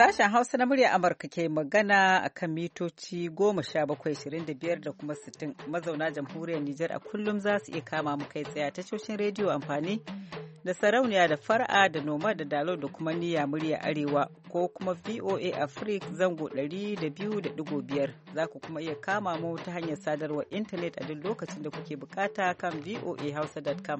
Sashen Hausa na murya Amurka ke magana a kan mitoci 17,25 da kuma 60. Mazauna jamhuriyar Nijar a kullum za su iya kama mu kai tsaye tashoshin rediyo amfani da sarauniya da fara'a da noma da dalo da kuma niyya murya arewa ko kuma VOA Africa zango 200.5. Za ku kuma iya kama mu ta hanyar sadarwar intanet a duk lokacin da kuke bukata kan voahausa.com.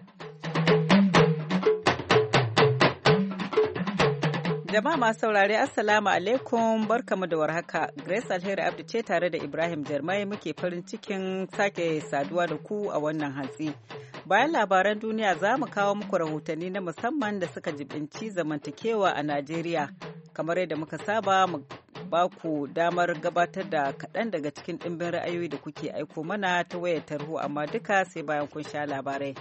Jama'a masu saurare Assalamu alaikum barkamu da warhaka. Grace Alheri Abdu ce tare da Ibrahim Jarmai muke farin cikin sake saduwa da ku a wannan hantsi. Bayan labaran duniya za mu kawo muku rahotanni na musamman da suka jibinci zamantakewa a Najeriya. Kamar yadda muka saba mu ba ku damar gabatar da kaɗan daga cikin ɗimbin ra'ayoyi da kuke aiko mana ta wayar tarho amma duka sai bayan kun sha labarai.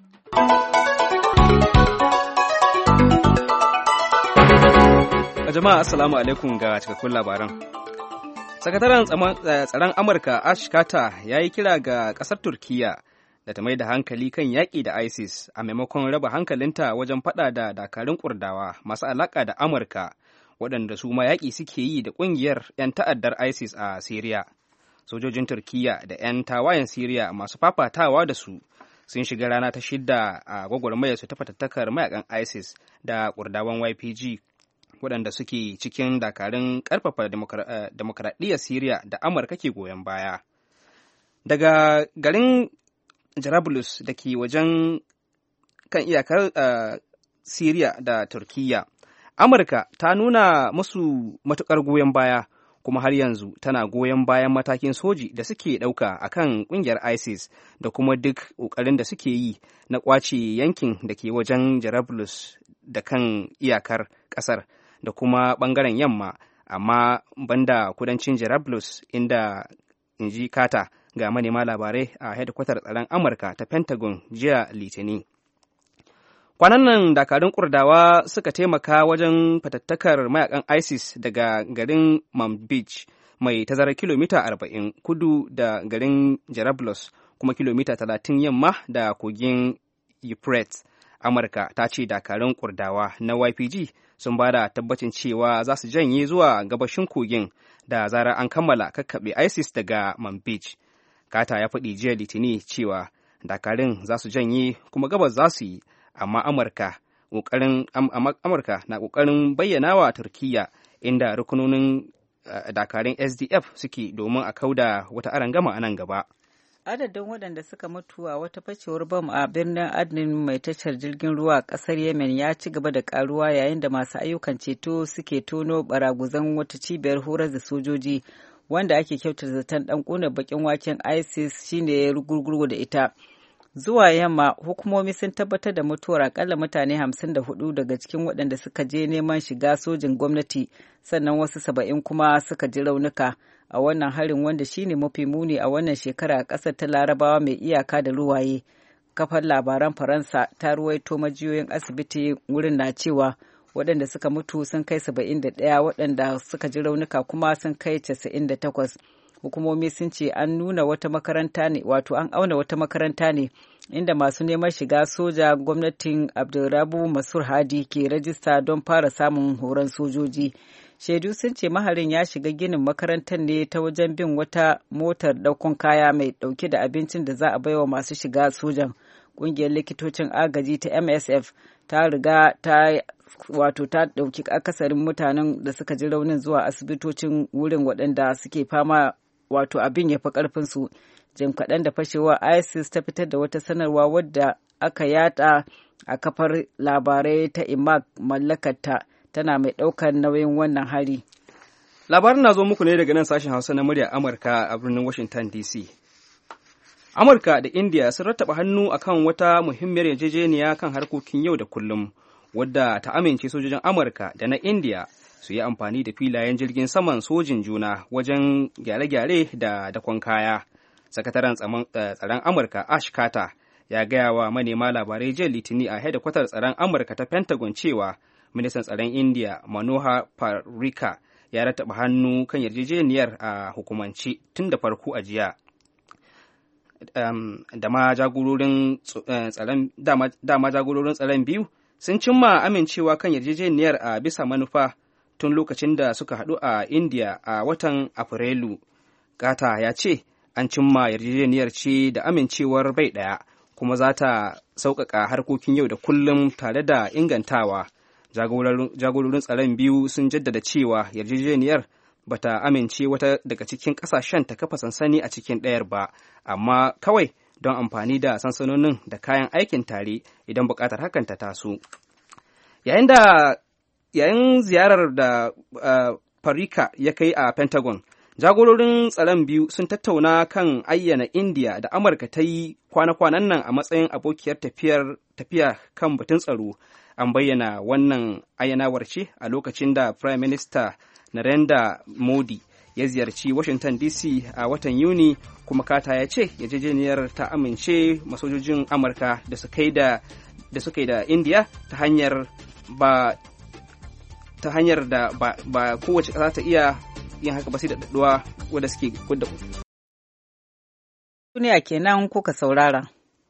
Jama'a assalamu alaikum ga cikakkun labaran. Sakataren tsaron Amurka Ash Carter ya yi kira ga ƙasar Turkiyya da ta mai da hankali kan yaƙi da ISIS a maimakon raba hankalinta wajen faɗa da dakarun Kurdawa masu alaƙa da Amurka waɗanda su ma yaƙi suke yi da ƙungiyar 'yan ta'addar ISIS a Siriya. Sojojin Turkiyya da 'yan tawayen Siriya masu fafatawa da su sun shiga rana ta shidda a gwagwarmayarsu ta fatattakar mayakan ISIS da Kurdawan YPG waɗanda suke cikin dakarun ƙarfafa demokradiyyar Siriya da Amurka ke goyon baya. Daga garin Jarablus da ke wajen kan iyakar Siriya da Turkiyya, Amurka ta nuna musu matuƙar goyon baya kuma har yanzu tana goyon bayan matakin soji da suke ɗauka a kan ƙungiyar ISIS da kuma duk ƙoƙarin da suke yi na ƙwace yankin da ke wajen Jarablus da kan iyakar ƙasar. Da kuma ɓangaren yamma, amma banda kudancin Jarablus inda in ji Kata ga manema labarai a hedkwatar tsaron Amurka ta Pentagon jiya Litinin. Kwanan nan dakarun Kurdawa suka taimaka wajen fatattakar mayakan ISIS daga garin Manbij mai tazarar kilomita 40 kudu da garin Jarablus kuma kilomita 30 yamma da kogin Euphrates. Amurka ta ce dakarun Kurdawa na YPG sun ba da tabbacin cewa za su janye zuwa gabashin kogin da zarar an kammala kakkaɓe ISIS daga Manbij. Kata ya faɗi jiya Litini cewa dakarun za su janye kuma gabas za su yi, amma Amurka na ƙoƙarin bayyana wa Turkiyya inda rukunonin dakarun SDF suke domin a kauda wata arangama a nan gaba. Adadin waɗanda suka mutu a wata fashewar bam a birnin Adnin mai tashar jirgin ruwa a ƙasar Yemen ya ci gaba da ƙaruwa yayin da masu ayyukan ceto suke tono baraguzan wata cibiyar horar da sojoji wanda ake kyautar zaton ɗan ƙunar baƙin waken ISIS shine ya rugurgu da ita. Zuwa yamma hukumomi sun tabbatar da mutuwar akalla mutane 54 daga cikin waɗanda suka je neman shiga sojin gwamnati sannan wasu 70 kuma suka ji raunuka a wannan harin wanda shine mafi muni a wannan shekara a ƙasar ta Larabawa mai iyaka da ruwaye. Kafar labaran Faransa ta ruwaito majiyoyin asibiti wurin na cewa waɗanda suka mutu sun kai 71 waɗanda suka ji raunuka kuma sun kai 98. Hukumomi sun ce an auna wata makaranta ne inda masu neman shiga soja gwamnatin Abdulrabu Mansur Hadi ke rajista don fara samun horon sojoji. Shaidu sun ce maharin ya shiga ginin makarantar ne ta wajen bin wata motar ɗaukar kaya mai ɗauke da abincin da za a baiwa masu shiga sojan. Ƙungiyar likitocin agaji ta MSF ta riga ta ɗauki akasarin mutanen da suka ji raunin zuwa asibitocin wurin waɗanda suke fama abin ya fi ƙarfinsu. Jim kaɗan da fashewa ISIS ta fitar da wata sanarwa wadda aka yada a kafar labarai ta Imaq mallakarta tana mai ɗaukar nauyin wannan hari. Labarin na zo muku ne daga nan sashen Hausa na muryar Amurka a birnin Washington DC. Amurka da India sun rattaba hannu akan wata muhimmiyar yarjejeniya kan harkokin yau da kullum wadda ta amince sojojin Amurka da na India su yi amfani da filayen jirgin saman sojin juna wajen gyare-gyare da dakon kaya. Sakataren tsaron Amurka Ash Carter ya gaya wa manema labarai jiya Litini a hedikwatar tsaron Amurka ta Pentagon cewa ministan tsaron India Manohar Parrikar ya rattaba hannu kan yarjejeniyar a hukumance tun da farko a jiya. Dama jagororin tsaron biyu sun cimma amincewa kan yarjejeniyar a bisa manufa tun lokacin da suka haɗu a India a watan Afrilu. Gata ya ce an cimma yarjejeniyar ce da amincewar bai ɗaya, kuma za ta sauƙaƙa harkokin yau da kullum tare da ingantawa. Jagororin tsaron biyu sun jaddada cewa yarjejeniyar ba ta amince wata daga cikin ƙasashen ta kafa sansani a cikin ɗayar ba, amma kawai don amfani da sansanonin da kayan aikin tare idan buƙatar hakan ta taso. Yayin ziyarar da Parika ya kai a Pentagon, jagororin tsaron biyu sun tattauna kan ayyana India da Amurka ta yi kwana-kwanan nan a matsayin abokiyar tafiya kan batun tsaro. An bayyana wannan ayyanawar ce a lokacin da Prime Minister Narendra Modi ya ziyarci Washington DC a watan Yuni, kuma Kata ya ce yarjejeniyar ta amince masojojin Amurka da suka yi da India ta hanyar da ba kowace ƙasa ta iya yin haka ba sai da daɗuwa wadda suke kudda. Duniya kenan kuka saurara.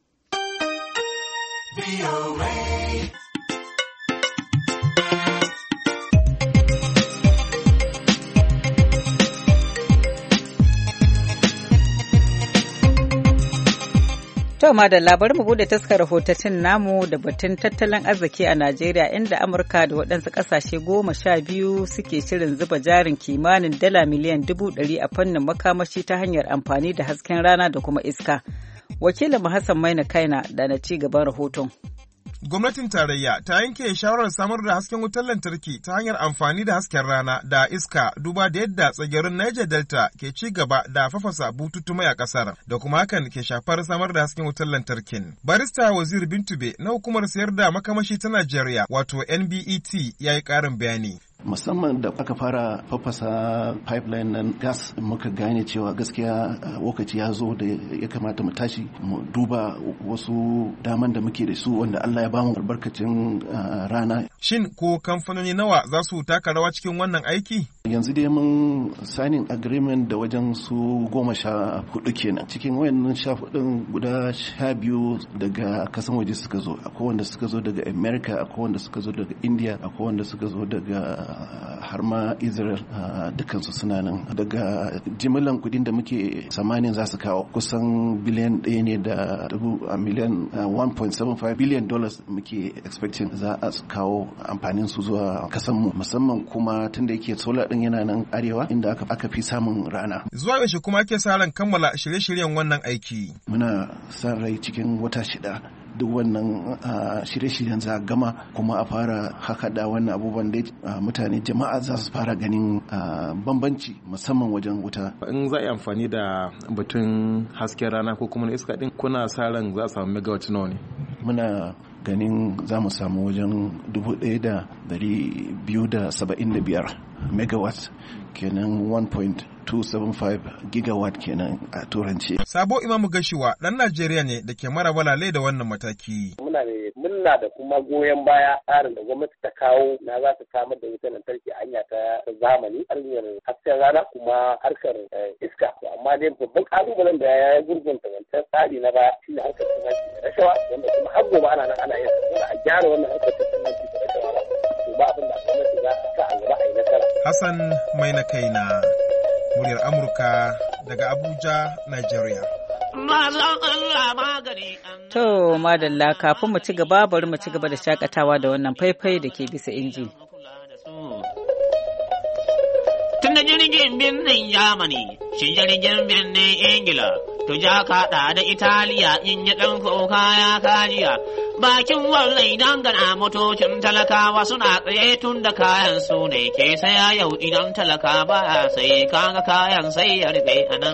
To madalla, bari mu bude taskar rahotannin namu da batun tattalin arziki a Najeriya, inda Amurka da waɗansu ƙasashe 12 suke shirin zuba jarin kimanin dala miliyan 100 a fannin makamashi ta hanyar amfani da hasken rana da kuma iska. Wakilin Hassan Maina Kaina da na ci gaban rahoton. Gwamnatin tarayya ta yanke shawarar samar da hasken wutar lantarki ta hanyar amfani da hasken rana da iska, duba da yadda tsagerin Niger Delta ke ci gaba da fafasa bututu mai a kasar, da kuma hakan ke shafar samar da hasken wutar lantarkin. Barista Wazir Bintube na hukumar sayar da makamashi ta Najeriya, wato NBET, ya yi ƙarin bayani. Musamman da aka fara fafasa pipeline nan gas, muka gane cewa gaskiya lokaci ya zo da ya kamata mu tashi mu duba wasu daman da muke da su wanda Allah ya bamu albarkacin rana. Shin ko kamfanoni nawa za su taka rawa cikin wannan aiki? Yanzu dai mun signing agreement da wajen su 14 kenan. Cikin wayannan 14 guda 12 daga kasan waje suka zo. Akwai wanda suka zo daga America, akwai wanda suka zo daga India, akwai wanda suka zo daga har ma Israel, dukansu suna nan. Daga jimilan kudin da muke samanin za su kawo kusan biliyan 1 ne da miliyan 1.75 billion dollars muke expecting za a kawo amfanin su zuwa kasanmu, musamman kuma tunda yake solar din yana nan arewa inda aka fi samun rana. Zuwa yaushe kuma ake sa ran kammala shirye-shiryen wannan aiki? Muna sa rai cikin wata 6 duk wannan shirye-shiryen za a gama, kuma a fara haka da wannan abubuwan da mutane jama'a za su fara ganin bambanci musamman wajen wuta. In za a yi amfani da batun hasken rana ko kuma na iska din, kuna sa ran za a samu megawatt nawa ne? Muna ganin za mu samu wajen 1,275 megawatt, kenan 1.275 gigawatt kenan a turanci. Sabo Imamu Gashiwa ɗan Najeriya ne da ke mara balale da wannan mataki. Muna da kuma goyon baya tsarin da gwamnati ta kawo na za ta samar da wutar lantarki a hanya ta zamani, hanyar hasken rana kuma harkar iska. Amma dai babban kalubalen da ya gurgunta wancan tsari na baya shi ne harkar tunaki da rashawa, wanda kuma har gobe ana nan ana yin a gyara wannan harkar tunaki da rashawa to ba abin da gwamnati za ta sa a gaba a yi nasara. Hassan Maina Kaina, muryar Amurka daga Abuja, Nigeria. To madalla, kafin mu ci gaba bari mu ci gaba da shakatawa da wannan faifai da ke bisa inji. Tun da jirgin birnin Yamani, shi jirgin birnin Ingila, to ja kaɗa da Italiya in yi ɗan kuka ya kajiya. Bakin wallai dangana motocin talakawa suna tsaye tun da kayan su ne ke saya yau idan talaka ba sai kaga kayan sai ya rufe a nan.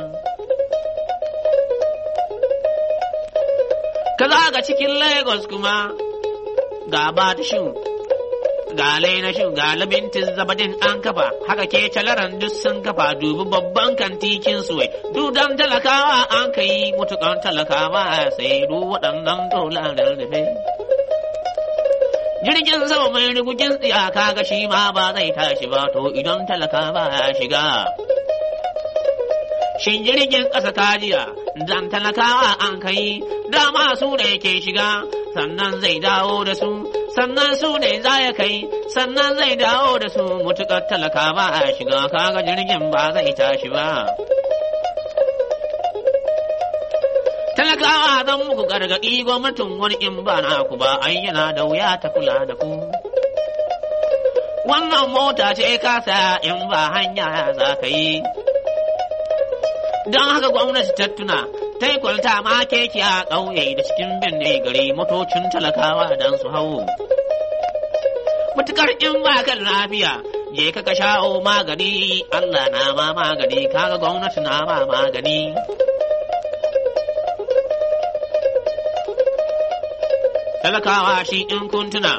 Ka zaga cikin Lagos kuma ga Batishin, ga Lainashin, ga Labintin Zabadin an kafa, haka ke Calaran duk sun kafa, dubi babban kantikin suwai, dudan talakawa an ka yi mutukan talakawa sai du waɗannan dolarar da jirgin sama mai rigugin tsiyaka ga shi ma ba zai tashi ba, to idan talakawa ya shiga. Shin jirgin ƙasa kajiya, dan talakawa an kai, dama su da yake shiga, sannan zai dawo da su, sannan su ne za ya kai, sannan zai dawo da su, mutuƙar talaka ba a shiga, kaga jirgin ba zai tashi ba. Talakawa zan muku gargaɗi gwamnatin wani in ba na ku ba, ai yana da wuya ta kula da ku. Wannan mota ce kasa in ba hanya za ka yi. Don haka gwamnati ta tuna, ta yi kwalta ma keke a ƙauye da cikin birni gari motocin talakawa don su hau. Mutukar in ba kan lafiya, je ka sha'o magani, Allah na ma magani, kaga gwamnati na ma magani. Talakawa shi in kuntuna.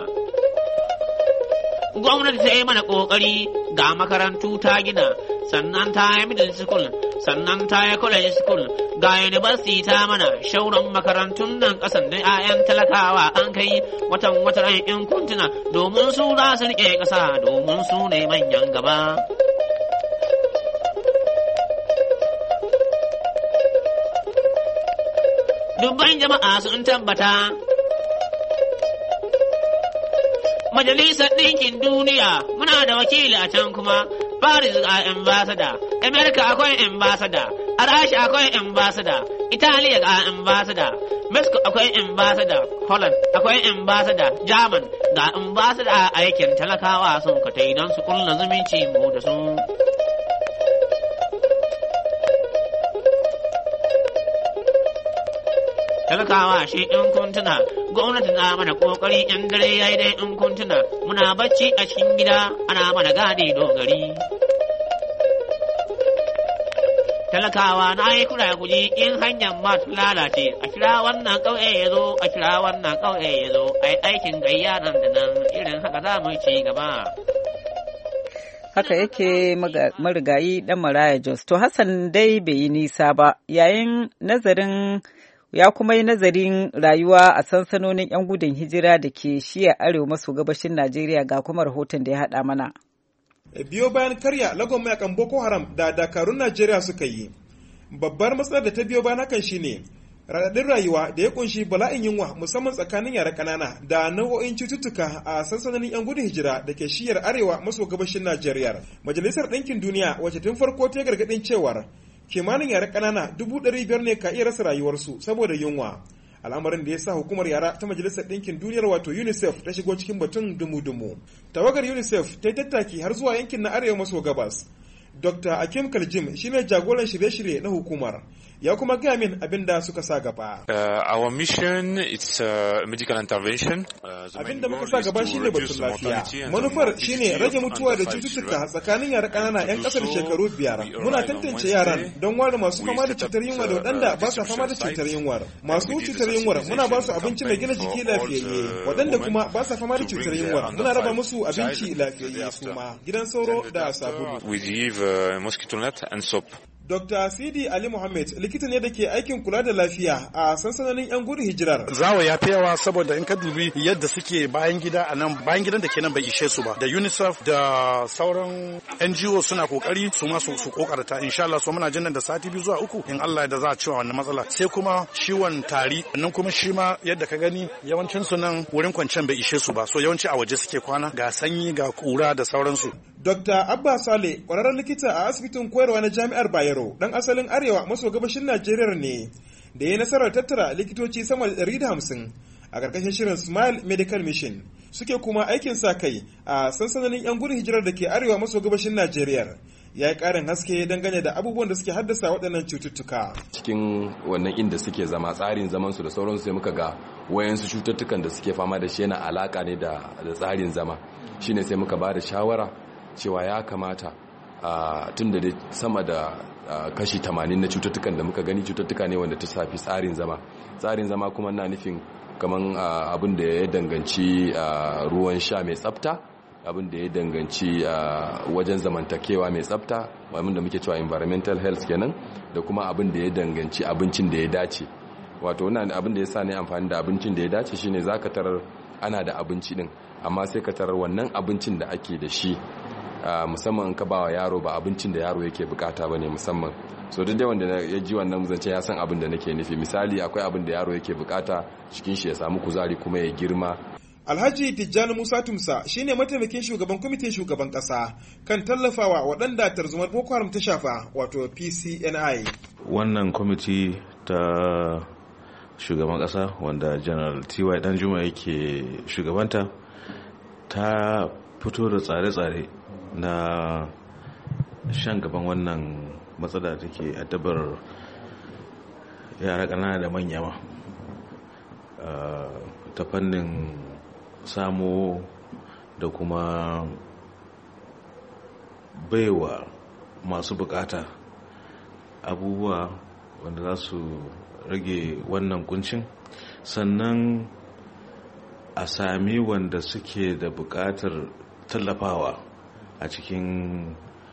Gwamnati ta yi mana ƙoƙari ga makarantu ta gina, sannan ta yi middle school, sannan ta yi college school, ga university ta mana shauran makarantun nan ƙasan da 'ya'yan talakawa an kai watan in kuntuna domin su za su riƙe ƙasa domin su ne manyan gaba. Dubban jama'a sun tabbata Majalisar Ɗinkin Duniya muna da wakili a can kuma Paris ga ambassador, America akwai ambassador, Rasha akwai ambassador, Italiya ga ambassador, Mexico akwai ambassador, Holland akwai ambassador, German ga ambassador a aikin talakawa sun ka tai don su kulla zumunci mu da su. Talakawa shi in kuntuna, gwamnati na mana kokari in dare yayi dai in kuntuna, muna bacci a cikin gida ana mana gadi dogari. Talakawa na yi kura guji in hanyar ma ta lalace, a kira wannan ƙauye ya zo, a kira wannan ƙauye ya zo, ai aikin gayya nan da nan irin haka za mu ci gaba. Haka yake marigayi dan Maraya Jos. To Hassan dai bai yi nisa ba, yayin nazarin ya kuma yi nazarin rayuwa a sansanonin 'yan gudun hijira da ke shiya arewa maso gabashin Najeriya ga kuma rahoton da ya haɗa mana. Biyo bayan karya lagon mayakan Boko Haram da dakarun Najeriya suka yi, babbar matsalar da ta biyo bayan hakan shine raɗaɗin rayuwa da ya kunshi bala'in yunwa musamman tsakanin yara ƙanana da nau'o'in cututtuka a sansanonin 'yan gudun hijira da ke shiyar arewa maso gabashin Najeriya. Majalisar Ɗinkin Duniya wacce tun farko ta gargaɗin cewar kimanin yara ƙanana 500,000 ne ka iya rasa rayuwarsu saboda yunwa, al'amarin da ya sa hukumar yara ta Majalisar Ɗinkin Duniyar wato UNICEF ta shigo cikin batun dumu-dumu. Tawagar UNICEF ta yi tattaki har zuwa yankin na arewa maso gabas. Dr. Akim Kaljim shine jagoran shirye-shirye na hukumar. Ya kuma gaya min abin da suka sa gaba. Our mission it's medical intervention. Abin da muka sa gaba shine batun lafiya. Manufar shine rage mutuwa da cututtuka tsakanin yara ƙanana 'yan ƙasar shekaru 5. Muna tantance yaran don ware masu fama da cutar yunwa da waɗanda ba sa fama da cutar yunwar. Masu cutar yunwar muna ba su abinci mai gina jiki lafiyayye. Waɗanda kuma ba sa fama da cutar yunwar muna raba musu abinci lafiyayye su ma, gidan sauro da sabulu. We give mosquito net and soap. Dr. Sidi Ali Mohammed likita ne da ke aikin kula da lafiya a sansanonin 'yan gudun hijirar. Zawo ya fi yawa saboda in ka dubi yadda suke bayan gida a nan, bayan gidan da ke nan bai ishe su ba. Da UNICEF da sauran NGO suna kokari su ma su kokarta. Insha Allah so muna jinnan da sati 2 zuwa 3 in Allah da za a ciwa wannan matsala. Sai kuma ciwon tari, nan kuma shi ma yadda ka gani yawancin su nan wurin kwancen bai ishe su ba. So yawanci a waje suke kwana, ga sanyi ga kura da sauransu. Dr. Abba Sale, kwararren likita a asibitin koyarwa na Jami'ar Bayero, dan asalin arewa maso gabashin Najeriya ne, da ya nasarar tattara likitoci sama da 150 a ƙarƙashin shirin Smile Medical Mission. Suke kuma aikin sa kai a sansanonin 'yan gudun hijirar da ke arewa maso gabashin Najeriya. Ya yi ƙarin haske dangane da abubuwan da suke haddasa waɗannan cututtuka. Cikin wannan inda suke zama, tsarin zamansu da sauransu, sai muka ga wayansu cututtukan da suke fama da shi yana alaƙa ne da tsarin zama. Shine sai muka ba da shawara cewa ya kamata tun da sama da kashi 80 na cututtukan da muka gani cututtuka ne wanda ta shafi tsarin zama kuma na nufin kaman abin da ya danganci ruwan sha mai tsafta, abin da ya danganci wajen zamantakewa mai tsafta, abin da muke cewa environmental health kenan, da kuma abin da ya danganci abincin da ya dace. Wato wannan abin da ya sa ne amfani da abincin da ya dace shine zaka tarar ana da abinci din, amma sai ka tarar wannan abincin da ake da shi musamman ka ba wa yaro ba abincin da yaro yake bukata ba ne musamman. So duk da wanda ya ji wannan zance ya san abin da nake nufi. Misali akwai abin da yaro yake bukata cikin shi ya samu kuzari kuma ya girma. Alhaji Tijjani Musa Tumsa shine mataimakin shugaban kwamitin shugaban kasa kan tallafawa waɗanda tarzomar Boko Haram ta shafa wato PCNI. Wannan kwamiti ta shugaban kasa wanda General T.Y. Danjuma yake shugabanta ta fito da tsare-tsare na shan gaban wannan matsala da take addabar yara ƙanana da manya ma ta fannin samo da kuma baiwa masu bukata abubuwa wanda za su rage wannan kuncin, sannan a sami wanda suke da bukatar tallafawa a cikin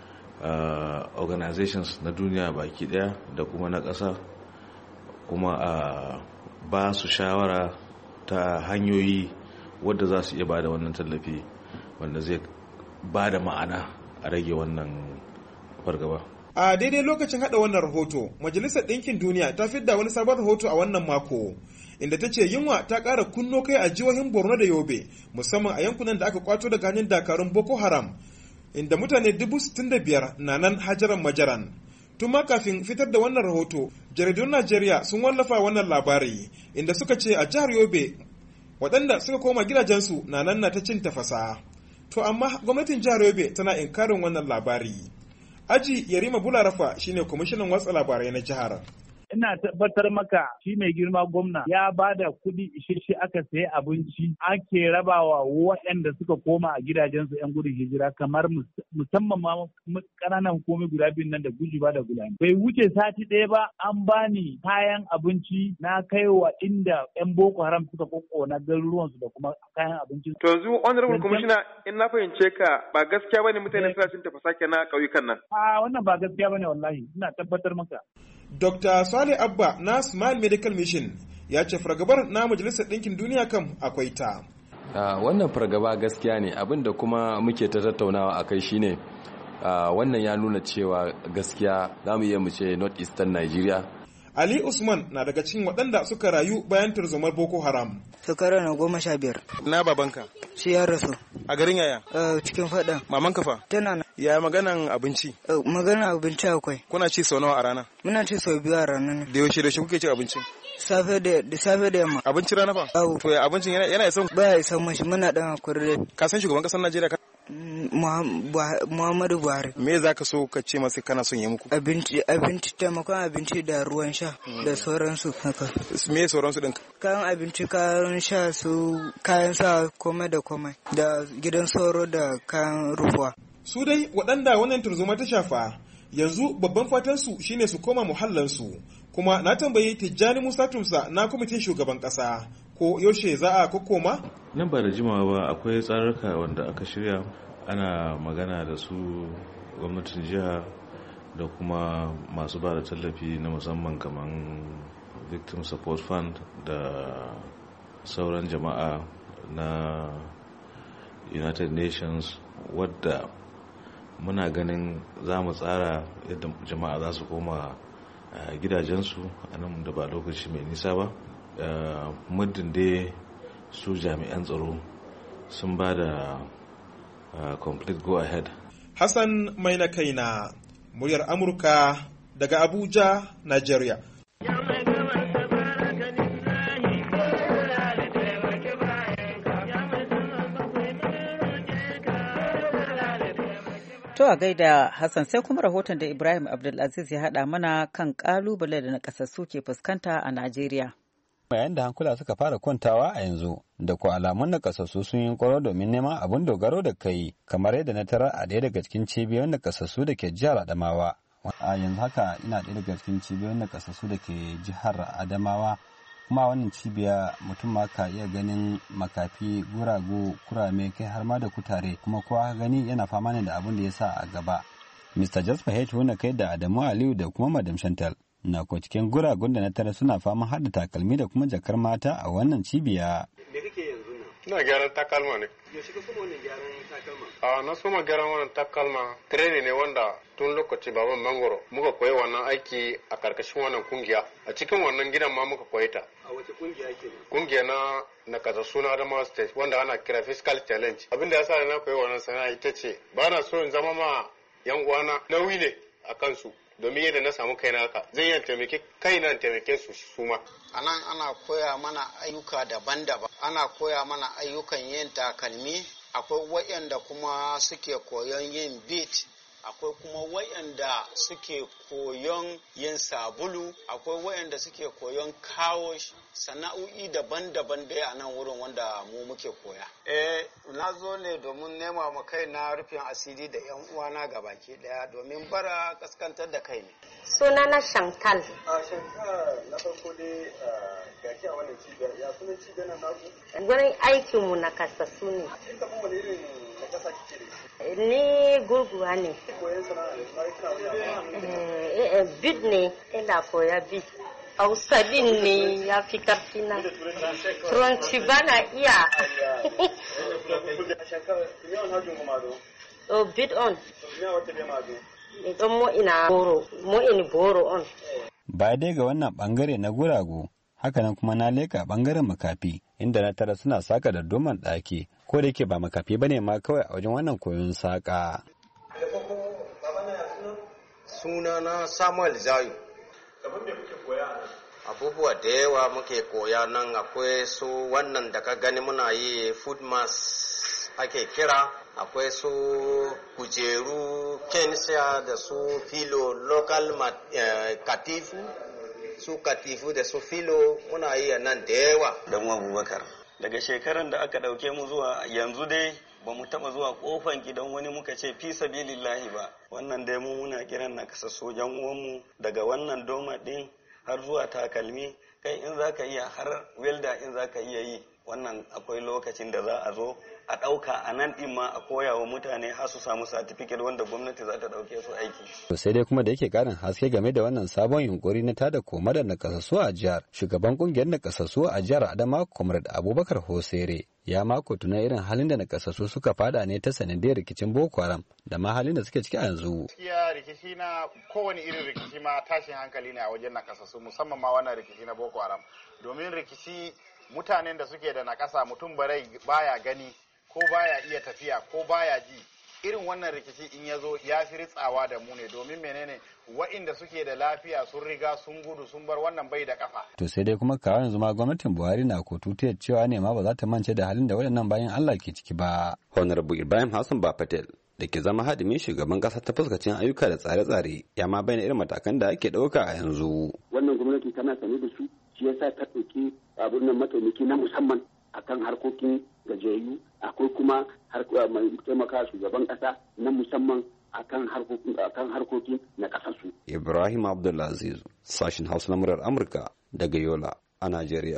organizations na duniya baki daya da kuma na ƙasa, kuma a ba su shawara ta hanyoyi wadda za su iya ba da wannan tallafi wanda zai ba da ma'ana a rage wannan fargaba. A daidai lokacin hada wannan rahoto, Majalisar Ɗinkin Duniya ta fidda wani sabon rahoto a wannan mako, inda ta ce yunwa ta ƙara kunno kai a jihohin Borno da Yobe, musamman a yankunan da aka kwato daga hannun dakarun Boko Haram, inda mutane 65,000 na nan hajaran majaran. Tun ma kafin fitar da wannan rahoto, jaridun Najeriya sun wallafa wannan labari, inda suka ce a jihar Yobe waɗanda suka koma gidajensu na nan na ta cin tafasa. To amma gwamnatin jihar Yobe tana inkarin wannan labari. Aji Yarima Bularafa shine kwamishinan watsa labarai na jihar. Ina tabbatar maka shi mai girma gwamna ya ba da kuɗi isheshe aka sayi abinci ake rabawa waɗanda suka koma a gidajensu 'yan gudun hijira, kamar musamman ma ƙananan hukumomi guda biyun nan da Gujuba da Gulani. Bai wuce sati ɗaya ba an bani kayan abinci na kaiwa inda 'yan Boko Haram suka kokkona garuruwansu da kuma kayan abinci. To yanzu honorable commissioner, in na fahimce ka ba gaskiya bane mutane suna cin tafasa kenan a ƙauyukan nan. Wannan ba gaskiya bane wallahi, ina tabbatar maka. Dr. Saleh Abba na Smile Medical Mission ya ce fargabar na Majalisar Ɗinkin Duniya kam akwai ta. Wannan fargaba gaskiya ne, abinda kuma muke ta tattaunawa a kai shine wannan ya nuna cewa gaskiya za mu iya mu ce North Eastern Nigeria. Ali Usman na daga cikin waɗanda suka rayu bayan tarzomar Boko Haram. Shekara na 15. Na babanka? Shi ya rasu. A garin yaya? Cikin faɗa. Mamanka fa? Tana na. Ya maganan abinci? Maganan abinci akwai. Kuna ci sau nawa a rana? Muna ci sau 2 a rana ne. Da yaushe kuke ci abincin? Safe da yamma. Abinci rana fa? To ya abincin yana isan? Ba ya isan mashi, muna ɗan hakuri. Ka san shugaban ƙasar Najeriya ka? Muhammadu Buhari. Me za ka so ka ce masa kana son ya muku? Abinci, taimakon abinci da ruwan sha da sauransu haka. Me sauransu ɗin? Kayan abinci, kayan sha, su kayan sa komai da komai, da gidan sauro da kayan rufuwa. Su dai waɗanda wannan tarzoma ta shafa yanzu babban fatansu shine su koma muhallansu, kuma na tambayi Tijjani Musa Tumsa na kwamitin shugaban ƙasa ko yaushe za a kokoma? Nan ba da jimawa ba akwai tsararraka wanda aka shirya, ana magana da su gwamnatin jiha da kuma masu ba da tallafi na musamman kamar Victim Support Fund da sauran jama'a na United Nations, wadda muna ganin za mu tsara yadda jama'a za su koma gidajensu a nan da ba lokaci mai nisa ba, muddin dai su jami'an tsaro sun ba da complete go ahead. Hassan mai na kaina, muryar Amurka daga Abuja, Nigeria. To a gaida Hassan, sai kuma rahoton da Ibrahim Abdulaziz ya haɗa mana kan ƙalubale da nakasassu ke fuskanta a Najeriya. Bayan da hankula suka fara kwantawa a yanzu, da ku alamun nakasassu sun yi kwaro domin neman abin dogaro da kai, kamar yadda na tarar a ɗaya daga cikin cibiyoyin nakasassu da ke jihar Adamawa. A yanzu haka ina ɗaya daga cikin cibiyoyin nakasassu da ke jihar Adamawa, kuma wannan cibiya mutum ma ka iya ganin makafi, guragu, kurame, kai har ma da kutare, kuma kowa gani yana fama ne da abin da ya sa a gaba. Mr. Jasper H. wanda kai da Adamu Aliyu da kuma Madam Chantal na ko cikin guragun da na tara suna fama hada takalmi da kuma jakar mata a wannan cibiya. Ina gyaran takalma ne. Yaushe ka kuma wannan gyaran takalma? Na soma gyaran wannan takalma training ne wanda tun lokaci baban Mangoro muka koyi wannan aiki a karkashin wannan kungiya. A cikin wannan gidan ma muka koyi ta. A wace kungiya ke ne? Kungiya na kasa suna Adamawa State wanda ana kira Fiscal Challenge. Abin da yasa na koyi wannan sana'a ita ce ba na so in zama ma yan uwana nauyi ne a kansu. Domin yadda na samu kaina haka zai iya taimake kaina taimake su ma. A nan ana koya mana ayyuka daban-daban. Ana koya mana ayyukan yin takalmi, akwai waɗanda kuma suke koyon yin beat, akwai kuma waɗanda suke koyon yin sabulu, akwai waɗanda suke koyon kawo sana'o'i daban-daban dai a nan wurin wanda mu muke koya. Na zo ne domin nema ma kai na rufin asiri da yan uwana gabaki daya domin bara kaskantar da kai ne. Sunana Shankal. Shankal, na farko dai gashi a wannan cibiyar, ya sunan cibiyar nan naku? Gurin aikinmu na kasassu ne. Kin tafi wani irin na kasa kike da shi? Ni gurguwa ne. Koyon sana'a ne, kina wani bid ne, ina koya bid. Hausa-bin ne ya fi karfi na. Turanci ba na iya. Bid on. Idan mo ina boro on. Ba dai ga wannan bangare na guragu, hakanan kuma na leka bangaren makafi, inda na tara suna saka da doman ɗaki, ko da yake ba makafi bane ma kawai a wajen wannan koyon saka. Sunana Samuel Zayu. Abubuwa da yawa muke koya nan, akwai su wannan da ka gani muna yi food mask ake kira, akwai su kujeru kensia da su filo local katifu, su katifu da su filo muna yi nan da yawa. Dan Abubakar, daga shekaran da aka dauke mu zuwa yanzu dai ba mu taba zuwa kofan gidan wani muka ce fi sabilillahi ba. Wannan dai mu muna kiran na kasa sojan uwanmu daga wannan doma din har zuwa takalmi, kai in za ka iya har welda in za ka iya yi, wannan akwai lokacin da za a zo a ɗauka a nan ɗin ma a koya wa mutane har su samu satifiket wanda gwamnati za ta ɗauke su aiki. Sai dai kuma da yake ƙarin haske game da wannan sabon yunkuri na tada koma da nakasassu a jihar, shugaban ƙungiyar nakasassu a jihar Adamawa Comrade Abubakar Hosere ya mako tuna irin halin da nakasassu suka fada ne ta sanadiyar rikicin Boko Haram da ma halin da suke ciki a yanzu. Gaskiya rikici na kowane irin rikici ma tashin hankali ne a wajen nakasassu, musamman ma wannan rikici na Boko Haram. Domin rikici mutanen da suke da nakasa mutum baya gani ko baya iya tafiya ko baya ji, irin wannan rikici in ya zo ya fi ritsawa da mu ne, domin menene wa'inda suke da lafiya sun riga sun gudu sun bar wannan bai da kafa. To sai dai kuma kawo yanzu ma gwamnatin Buhari na kotutiyar cewa ne ma ba za ta mance da halin da waɗannan bayan Allah ke ciki ba. Honorable Ibrahim Hassan Bafatel da ke zama hadimin shugaban ƙasa ta fuskacin ayyuka da tsare-tsare ya ma bayyana irin matakan da ake ɗauka a yanzu. Wannan gwamnati tana sane da su, shi yasa ta ɗauki abin nan mataimaki na musamman akan harkokin gajiyayyu, akwai kuma mai taimaka shugaban kasa na musamman akan harkokin na kasasu. Ibrahim Abdulaziz, sashin Hausa na murar Amurka daga Yola a Najeriya.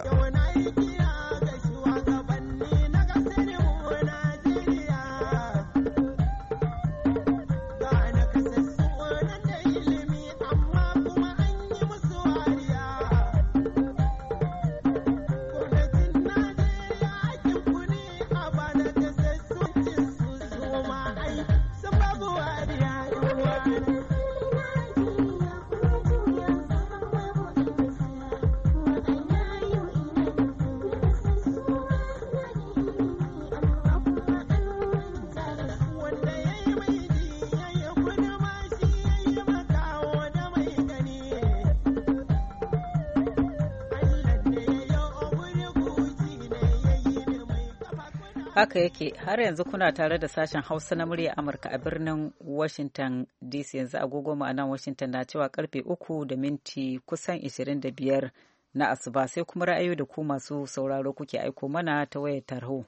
Haka yake, har yanzu kuna tare da sashen Hausa na murya Amurka a birnin Washington DC. Yanzu agogo ma'anan Washington na cewa karfe 3 da minti kusan 25 na asuba, sai kuma ra'ayoyi da ku masu sauraro kuke aiko mana ta wayar tarho.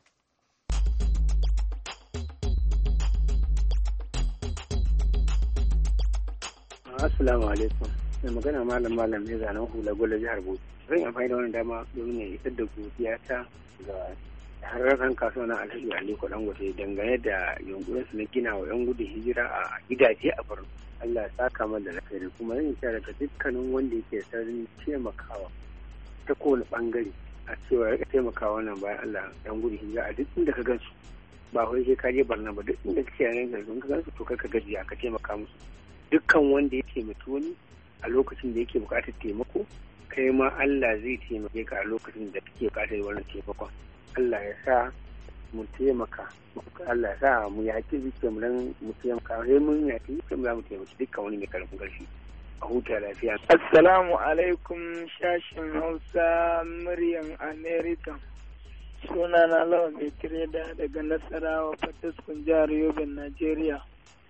Assalamu alaikum. Mai magana malam ne zanen hula gola jihar Bauchi. Zan yi amfani da wannan dama domin ya isar da godiya ta ga hararren kasuwa na Alhaji Aliko Dangote dangane da yunkurin su na gina wa 'yan gudun hijira a gidaje a Borno. Allah ya saka mana da alkhairi, kuma zan kira daga dukkanin wanda yake sarrin taimakawa ta kowane bangare a cewa ya taimaka wannan bayan Allah yan gudu hijira a duk inda ka gansu ba wai sai ka je barna ba duk inda kake yayin da ka gansu to ka gajiya ka taimaka musu dukkan wanda ya taimaki wani a lokacin da yake buƙatar taimako kai ma Allah zai taimake ka a lokacin da kake buƙatar wannan taimakon Allah ya sa mu taimaka Allah ya sa mu yaƙi zuciya mu dan mu taimaka sai mun yaƙi zuciya mu za mu taimaki dukkan wani mai karfin ƙarfi a huta lafiya. Assalamu alaikum shashin Hausa muryan America. Sunana Lawan Mai Tireda daga Nasarawa Fataskun jihar Yobe, Najeriya.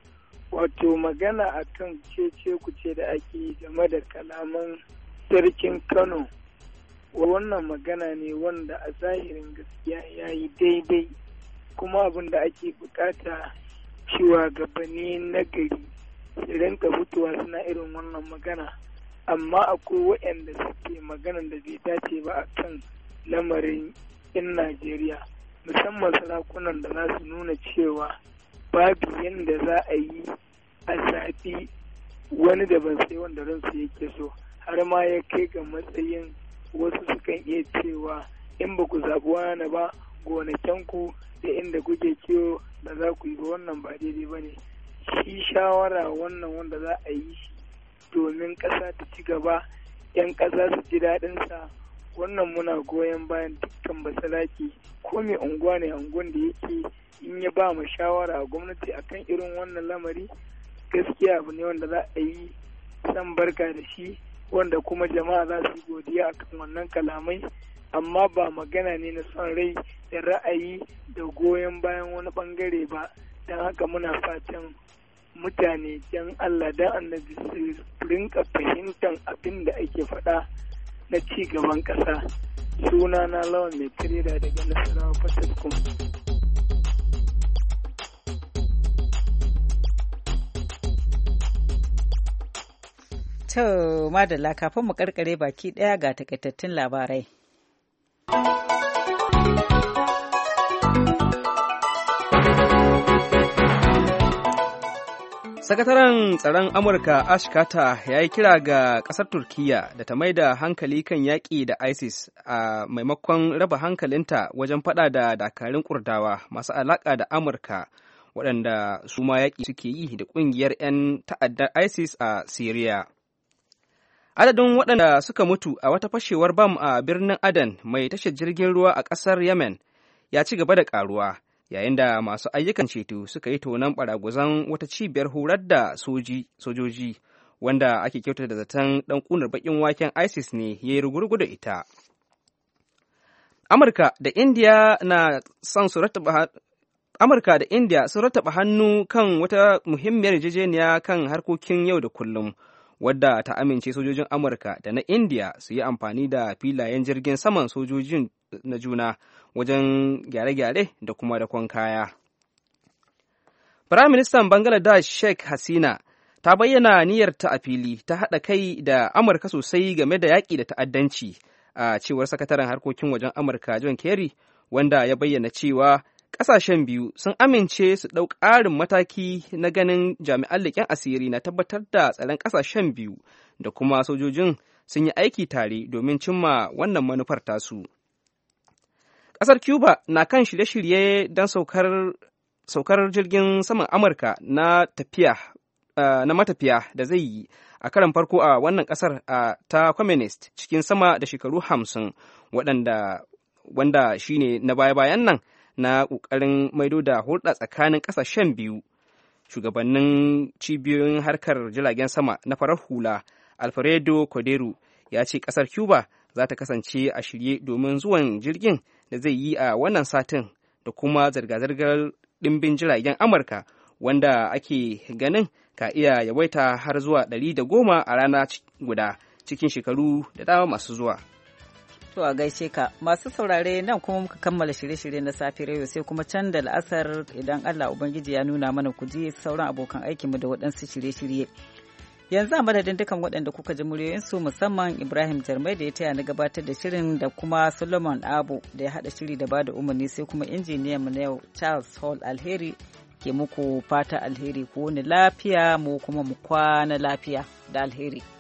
Wato magana akan cece kuce da ake yi game da kalaman sarkin Kano. Wannan magana ne wanda a zahirin gaskiya ya yi daidai kuma abin da ake bukata shugabanni na gari su rinka fitowa suna irin wannan magana amma akwai waɗanda suke maganan da bai dace ba a kan lamarin 'yan Najeriya musamman sarakunan da za su nuna cewa babu yadda za a yi a zaɓi wani da ban sai wanda ransu yake so har ma ya kai ga matsayin wasu sukan iya cewa in ba ku zaɓi wani ba gonakenku da inda kuke kiwo da za ku yi ba wannan ba daidai ba ne. Shi shawara wannan wanda za a yi shi domin ƙasa ta ci gaba 'yan ƙasa su ji daɗinsa wannan muna goyon bayan dukkan basalaki ko mai unguwa ne unguwan da yake in ya ba mu shawara a gwamnati akan irin wannan lamari gaskiya abu ne wanda za a yi san barka da shi wanda kuma jama'a za su yi godiya akan wannan kalamai amma ba magana ne na son rai da ra'ayi da goyon bayan wani bangare ba don haka muna fatan mutane don Allah don annabi su rinka fahimtar abin da ake faɗa na ci gaban ƙasa. Suna na Lawan Mai Tireda daga Nasarawa Fataskun. To madalla kafin mu karkare baki ɗaya ga takaitattun labarai. Sakataren tsaron Amurka Ash Carter ya yi kira ga ƙasar Turkiyya da ta mai da hankali kan yaƙi da ISIS a maimakon raba hankalinta wajen faɗa da dakarun Kurdawa masu alaƙa da Amurka waɗanda su ma yaƙi suke yi da ƙungiyar 'yan ta'addar ISIS a Siriya. Adadin waɗanda suka mutu a wata fashewar bam a birnin Aden mai tashar jirgin ruwa a ƙasar Yemen ya ci gaba da ƙaruwa. Yayin da masu ayyukan ceto suka yi tonon baraguzan wata cibiyar horar da sojoji wanda ake kyautata da zaton ɗan ƙunar baƙin waken ISIS ne ya yi rugurgu da ita. Amurka da Indiya sun rattaba hannu kan wata muhimmiyar yarjejeniya kan harkokin yau da kullum wadda ta amince sojojin Amurka da na Indiya su yi amfani da filayen jirgin saman sojojin na juna wajen gyare-gyare da kuma dakon kaya. Firaministan Bangladesh Sheikh Hasina ta bayyana niyyarta a fili ta haɗa kai da Amurka sosai game da yaƙi da ta'addanci a cewar sakataren harkokin wajen Amurka John Kerry wanda ya bayyana cewa ƙasashen biyu sun amince su ɗau ƙarin mataki na ganin jami'an leƙen asiri na tabbatar da tsaron ƙasashen biyu da kuma sojojin sun yi aiki tare domin cimma wannan manufar tasu. Ƙasar Cuba na kan shirye-shirye don saukar jirgin saman Amurka na matafiya da zai yi a karan farko a wannan ƙasar ta communist cikin sama da shekaru 50 wanda shine na baya-bayan nan na ƙoƙarin maido da hulɗa tsakanin ƙasashen biyu. Shugabannin cibiyoyin harkar jiragen sama na farar hula Alfredo Cordero ya ce ƙasar Cuba za ta kasance a shirye domin zuwan jirgin da zai yi a wannan satin da kuma zirga-zirgar ɗimbin jiragen Amurka wanda ake ganin ka iya yawaita har zuwa 110 a rana guda cikin shekaru da dama masu zuwa. To a gaishe ka masu saurare nan kuma muka kammala shirye-shirye na safiyar yau sai kuma can da la'asar idan Allah Ubangiji ya nuna mana ku ji sauran abokan aikinmu da waɗansu shirye-shirye. Yanzu a madadin dukan waɗanda kuka ji muryoyinsu musamman Ibrahim Jarmai da ya taya na gabatar da shirin da kuma Solomon Abu da ya haɗa shiri da bada umarni sai kuma injiniyan mu na yau Charles Hall Alheri ke muku fata alheri ku wani lafiya mu kuma mu kwana lafiya da alheri.